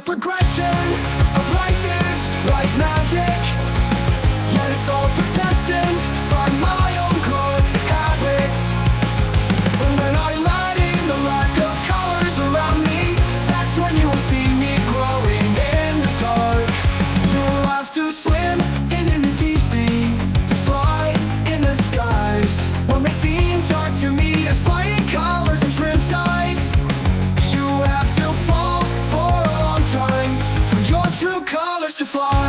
progression of life is like magic, yet it's all predestined by my own good habits. And when I let in the lack of colors around me, that's when you will see me growing in the dark. You'll have to swim in the deep sea to fly in the skies. What may seem dark to me is bright colors and trim size. You have to fall for a long time for your true colors to fly.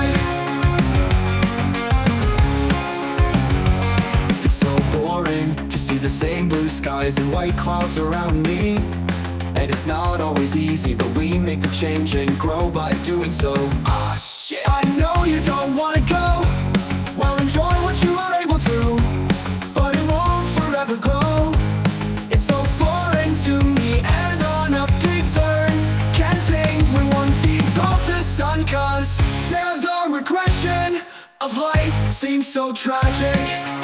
It's so boring to see the same blue skies and white clouds around me. And it's not always easy, but we make the change and grow by doing so. Ah, shit. I know you don't wanna go. Well, enjoy what you are able to, but it won't forever glow. It's so foreign to me, and on a big turn can't sing when one feeds off the sun, cause there the regression of life seems so tragic.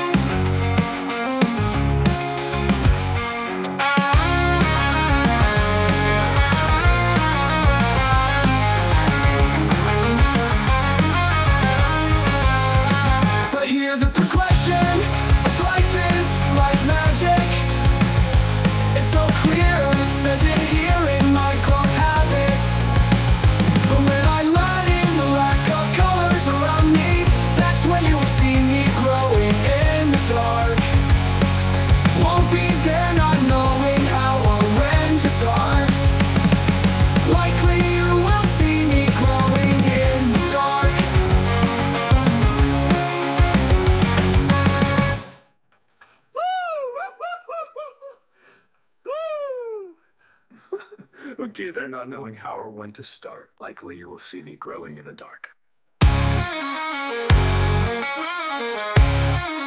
The progression of life is like magic. It's so clear, it says it here in my growth habits. But when I let in the lack of colors around me, that's when you will see me growing in the dark. Won't be there not knowing how or when to start. Likely you will see me growing in the dark. Okay, they're not knowing how or when to start. Likely you will see me growing in the dark.